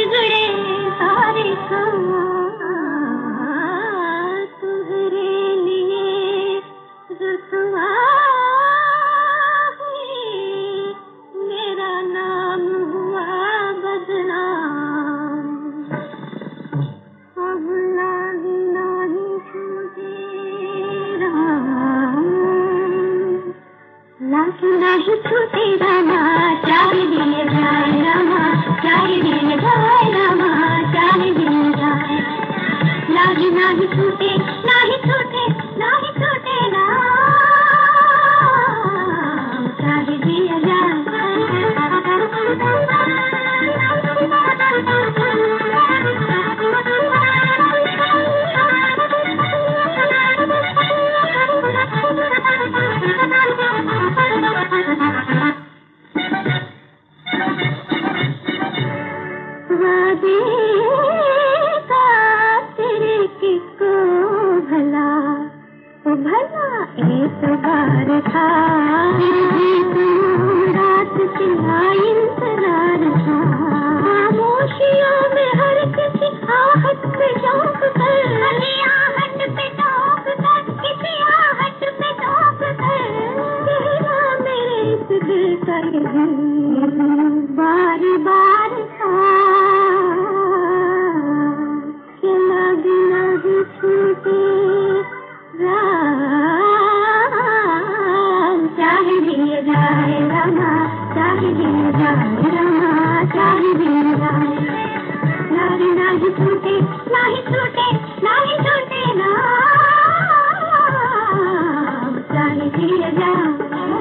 बिगड़े सारे काम तुम्हारे लिए रुसवा हुई, मेरा नाम हुआ बदनाम। अब लागी नहीं छूटे राम, लागी नहीं छूटे रामा, चाहे दिए जाए रामा, चाहे दिए जाए रामा, चाहे दिए जाए। लागी नहीं छूटे, नहीं छूटे, नहीं छूटे राम, चाहे दिए जाए। वादे का तेरे किसको भला, ओ भला एक बार था, फिर भी तू रात चिल्ला इंतजार था। खामोशियों में हर किसी आहट पे चौंक कर, आहट पे चौंक कर, किसी आहट पे चौंक कर, कहना मेरे इस दिल का बार बार था। छूटे राम, चाहे दिए जाए रामा, चाहे दिए जाए रामा, चाहे दिए जाए। नारी नाही छूटे, नाही छूटे, नाही छूटे राम, चाहे दिए जाए।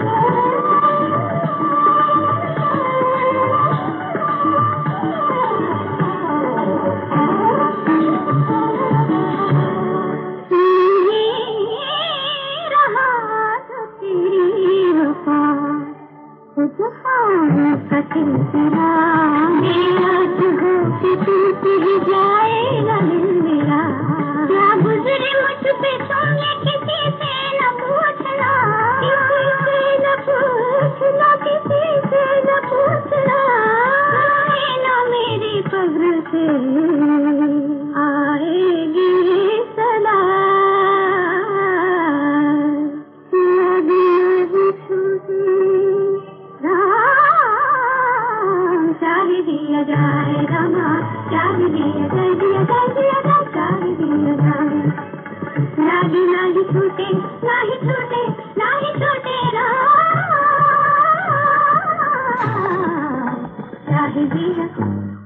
कठिन तेरा मेरा तुझो कि टूट ही जाएगा दिल मेरा। क्या गुजरे मुझ पे तुमने किसी से न पूछना, किसी से न पूछना, किसी से न पूछना। ना मेरी कब्र से आएगी सदा, चाहे दिया जाए रामा, चाहे दिया जाए, दिया जाए, दिया जाए, चाहे दिया जाए। लागी नाही छूटे, नाही छूटे, नाही छूटे राम, चाहे दिया।